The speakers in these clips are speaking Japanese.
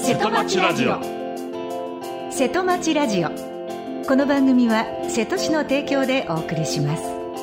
瀬戸町ラジオ。 瀬戸町ラジオ。この番組は瀬戸市の提供でお送りします。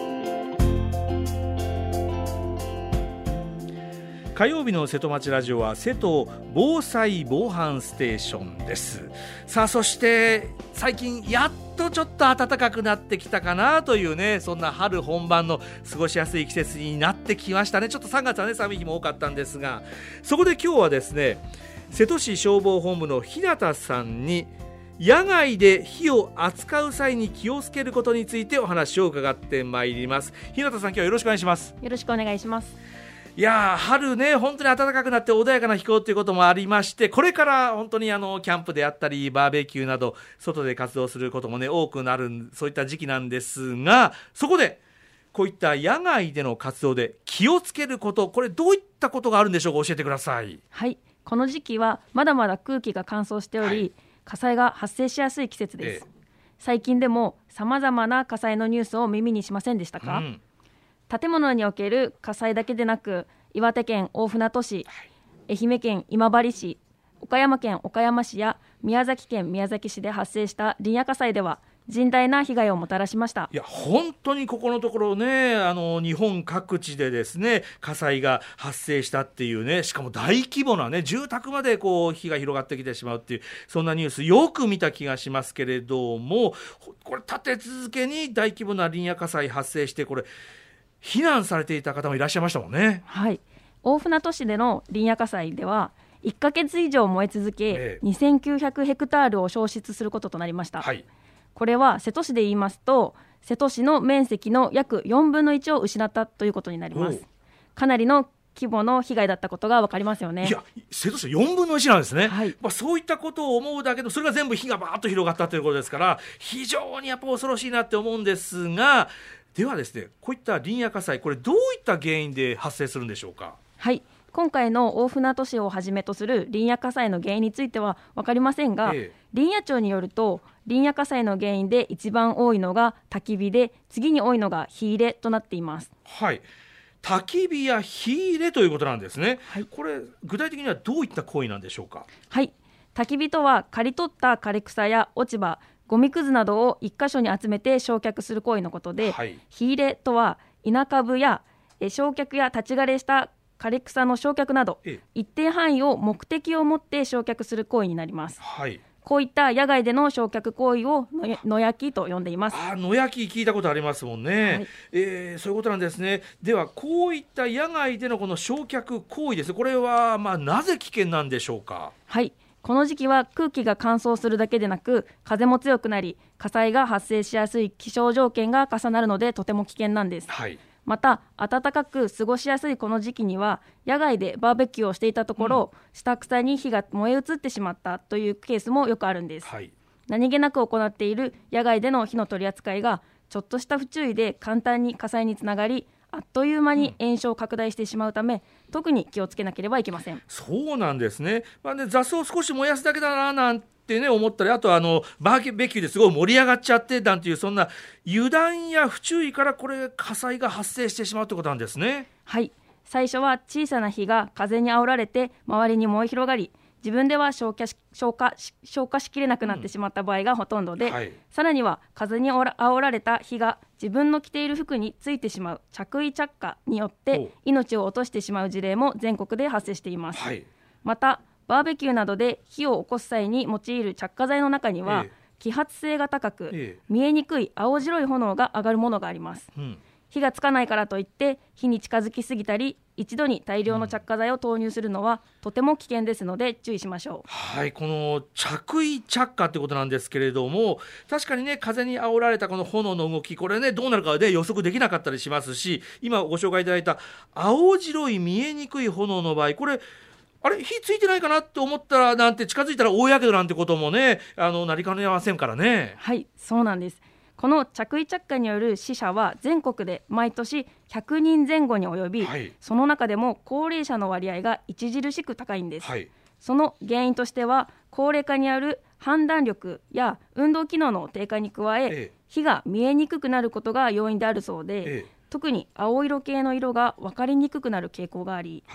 火曜日の瀬戸町ラジオは瀬戸防災防犯ステーションです。さあ、そして最近やっとちょっと暖かくなってきたかなというね、そんな春本番の過ごしやすい季節になってきましたね。ちょっと3月はね、寒い日も多かったんですが、そこで今日はですね、瀬戸市消防本部の日向さんに野外で火を扱う際に気をつけることについてお話を伺ってまいります。日向さん、今日はよろしくお願いします。 よろしくお願いします。 いや春ね、本当に暖かくなって穏やかな気候ということもありまして、これから本当にキャンプであったりバーベキューなど外で活動することもね多くなる、そういった時期なんですが、そこでこういった野外での活動で気をつけること、これどういったことがあるんでしょうか。教えてください。 はい、この時期はまだまだ空気が乾燥しており、はい、火災が発生しやすい季節です。最近でもさまざまな火災のニュースを耳にしませんでしたか。建物における火災だけでなく、岩手県大船渡市、愛媛県今治市、岡山県岡山市や宮崎県宮崎市で発生した林野火災では甚大な被害をもたらしました。 いや本当にここのところね、日本各地でですね火災が発生したっていうね、しかも大規模なね住宅までこう火が広がってきてしまうっていう、そんなニュースよく見た気がしますけれども、これ立て続けに大規模な林野火災発生して、これ避難されていた方もいらっしゃいましたもんね。 はい、大船渡市での林野火災では1ヶ月以上燃え続け、2900ヘクタールを焼失することとなりました。はい、これは瀬戸市で言いますと、瀬戸市の面積の約4分の1を失ったということになります。かなりの規模の被害だったことが分かりますよね。 いや、瀬戸市4分の1なんですね。 はい、 そういったことを思うだけで、それが全部火がバーッと広がったということですから、非常にやっぱ恐ろしいなって思うんですが、ではですね、こういった林野火災、これどういった原因で発生するんでしょうか。 はい、今回の大船渡市をはじめとする林野火災の原因については分かりませんが、林野庁によると林野火災の原因で一番多いのが焚き火で、次に多いのが火入れとなっています。 はい、焚き火や火入れということなんですね。 はい、 これ具体的にはどういった行為なんでしょうか。 はい、焚き火とは刈り取った枯れ草や落ち葉、ゴミくずなどを一箇所に集めて焼却する行為のことで、はい、火入れとは稲株や焼却や立ち枯れした枯れ草の焼却など、一定範囲を目的を持って焼却する行為になります。はい、こういった野外での焼却行為を野焼きと呼んでいます。 野焼き聞いたことありますもんね。はい、そういうことなんですね。ではこういった野外でのこの焼却行為です、これはなぜ危険なんでしょうか。 はい、この時期は空気が乾燥するだけでなく、風も強くなり火災が発生しやすい気象条件が重なるのでとても危険なんです。はい、また暖かく過ごしやすいこの時期には、野外でバーベキューをしていたところ、下草に火が燃え移ってしまったというケースもよくあるんです。はい、何気なく行っている野外での火の取り扱いがちょっとした不注意で簡単に火災につながり、あっという間に炎症拡大してしまうため、特に気をつけなければいけません。 そうなんですね。雑草を少し燃やすだけだななんてね思ったり、あとバーベキューですごい盛り上がっちゃってなんていう、そんな油断や不注意からこれ火災が発生してしまうということなんですね。 はい、最初は小さな火が風に煽られて周りに燃え広がり、自分では消火しきれなくなってしまった場合がほとんどで、さらには風に煽られた火が自分の着ている服についてしまう着衣着火によって命を落としてしまう事例も全国で発生しています。またバーベキューなどで火を起こす際に用いる着火剤の中には、揮発性が高く、見えにくい青白い炎が上がるものがあります。火がつかないからといって火に近づきすぎたり、一度に大量の着火剤を投入するのはとても危険ですので注意しましょう。 はい、この着衣着火ということなんですけれども、確かにね風に煽られたこの炎の動き、これねどうなるかで予測できなかったりしますし、今ご紹介いただいた青白い見えにくい炎の場合、これ火ついてないかなと思ったらなんて近づいたら大やけどなんてこともねなりかねませんからね。 はい、そうなんです。この着衣着火による死者は全国で毎年100人前後に及び、その中でも高齢者の割合が著しく高いんです。その原因としては高齢化による判断力や運動機能の低下に加え、火が見えにくくなることが要因であるそうで、特に青色系の色が分かりにくくなる傾向があり、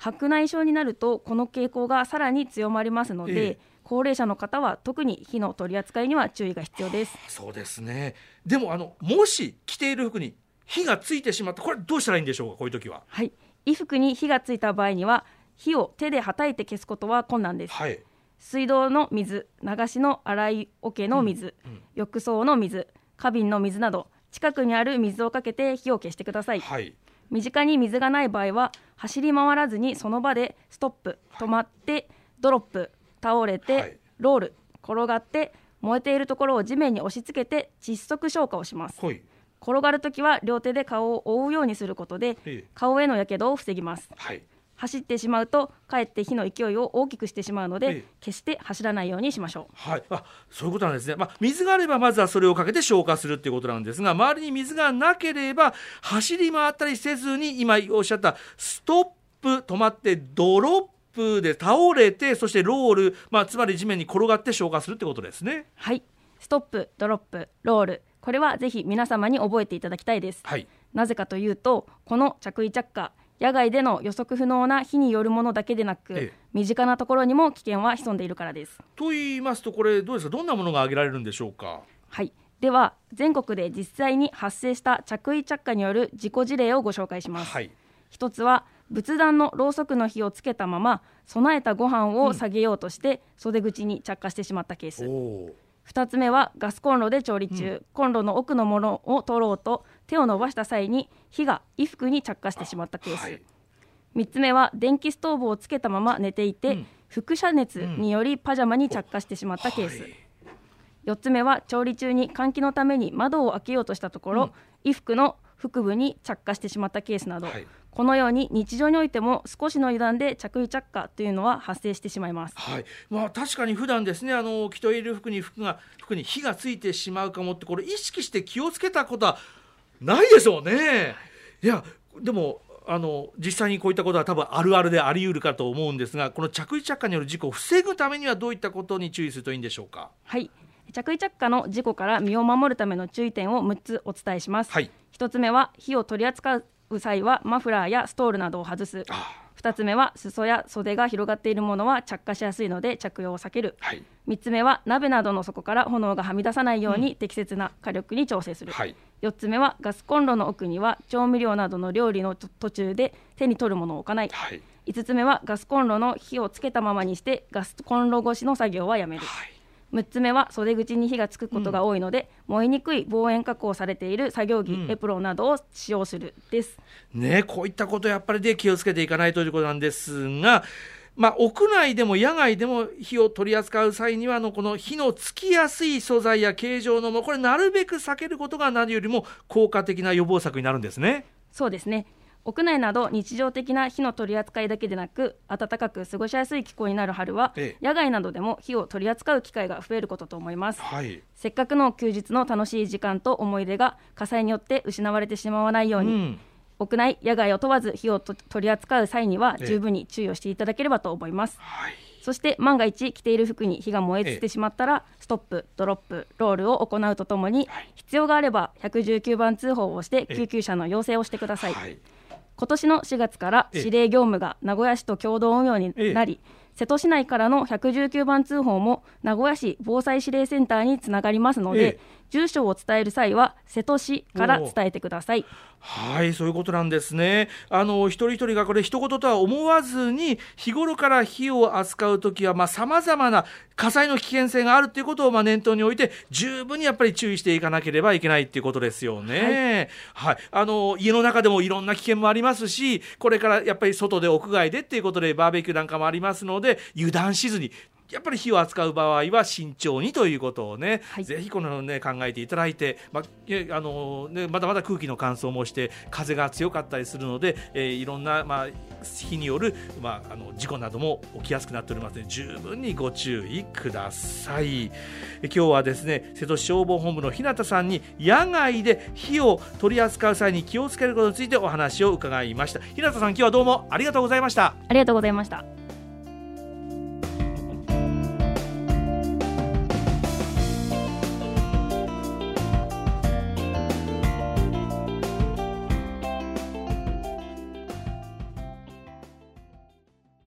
白内障になるとこの傾向がさらに強まりますので、高齢者の方は特に火の取り扱いには注意が必要です。 そうですね。でももし着ている服に火がついてしまった、これどうしたらいいんでしょうか、こういう時は。 はい、衣服に火がついた場合には火を手ではたいて消すことは困難です。 はい、 水道の水、流しの洗い桶の水、浴槽の水、花瓶の水など近くにある水をかけて火を消してください。 はい、 身近に水がない場合は走り回らずにその場でストップ、止まって、ドロップ、倒れて、ロール、転がって燃えているところを地面に押し付けて窒息消火をします。転がるときは両手で顔を覆うようにすることで顔へのやけどを防ぎます。走ってしまうとかえって火の勢いを大きくしてしまうので、決して走らないようにしましょう。 はい、そういうことなんですね。水があればまずはそれをかけて消火するっていうことなんですが、周りに水がなければ走り回ったりせずに、今おっしゃったストップ、止まって、ドロップで倒れて、そしてロール、つまり地面に転がって消火するってことですね。 はい、ストップ、ドロップ、ロール、これはぜひ皆様に覚えていただきたいです。 はい、 なぜかというと、この着衣着火、野外での予測不能な火によるものだけでなく、身近なところにも危険は潜んでいるからです。 と言いますと、これどうですか、どんなものが挙げられるんでしょうか。 はい、では全国で実際に発生した着衣着火による事故事例をご紹介します。 はい、 一つは仏壇のろうそくの火をつけたまま備えたご飯を下げようとして袖口に着火してしまったケース。2つ目はガスコンロで調理中、コンロの奥のものを取ろうと手を伸ばした際に火が衣服に着火してしまったケース。3つ目は電気ストーブをつけたまま寝ていて、輻射熱によりパジャマに着火してしまったケース。4つ目は調理中に換気のために窓を開けようとしたところ、衣服の腹部に着火してしまったケースなど、このように日常においても少しの油断で着衣着火というのは発生してしまいます。 はい、確かに普段ですね、着ている服に火がついてしまうかもって、これ意識して気をつけたことはないでしょうね。いやでも実際にこういったことは多分あるあるであり得るかと思うんですが、この着衣着火による事故を防ぐためにはどういったことに注意するといいんでしょうか。 はい、着衣着火の事故から身を守るための注意点を6つお伝えします。1つ目は火を取り扱う際はマフラーやストールなどを外す。2つ目は裾や袖が広がっているものは着火しやすいので着用を避ける。3つ目は鍋などの底から炎がはみ出さないように適切な火力に調整する。4つ目はガスコンロの奥には調味料などの料理の途中で手に取るものを置かない。5つ目はガスコンロの火をつけたままにしてガスコンロ越しの作業はやめる。6つ目は袖口に火がつくことが多いので、燃えにくい防煙加工されている作業着、エプロンなどを使用するですね。 こういったことやっぱりで気をつけていかないということなんですが、屋内でも野外でも火を取り扱う際にはこの火のつきやすい素材や形状のもの、これなるべく避けることが何よりも効果的な予防策になるんですね。 そうですね。屋内など日常的な火の取り扱いだけでなく、暖かく過ごしやすい気候になる春は、野外などでも火を取り扱う機会が増えることと思います。せっかくの休日の楽しい時間と思い出が火災によって失われてしまわないように、屋内野外を問わず火を取り扱う際には十分に注意をしていただければと思います。そして万が一着ている服に火が燃え移ってしまったら、ストップ、ドロップ、ロールを行うとともに、必要があれば119番通報をして救急車の要請をしてください。今年の4月から指令業務が名古屋市と共同運用になり、瀬戸市内からの119番通報も名古屋市防災指令センターにつながりますので、住所を伝える際は瀬戸市から伝えてください。 そういうことなんですね。一人一人がこれ一言とは思わずに、日頃から火を扱うときはさまざまな火災の危険性があるということを念頭に置いて、十分にやっぱり注意していかなければいけないということですよね。家の中でもいろんな危険もありますし、これからやっぱり外で屋外でっていうことでバーベキューなんかもありますので、油断しずにやっぱり火を扱う場合は慎重にということをね、ぜひこの考えていただいて、まだまだ空気の乾燥もして風が強かったりするので、いろんな、火による、事故なども起きやすくなっておりますので、十分にご注意ください。今日はですね、瀬戸市消防本部の日向さんに野外で火を取り扱う際に気をつけることについてお話を伺いました。日向さん、今日はどうもありがとうございました。 ありがとうございました。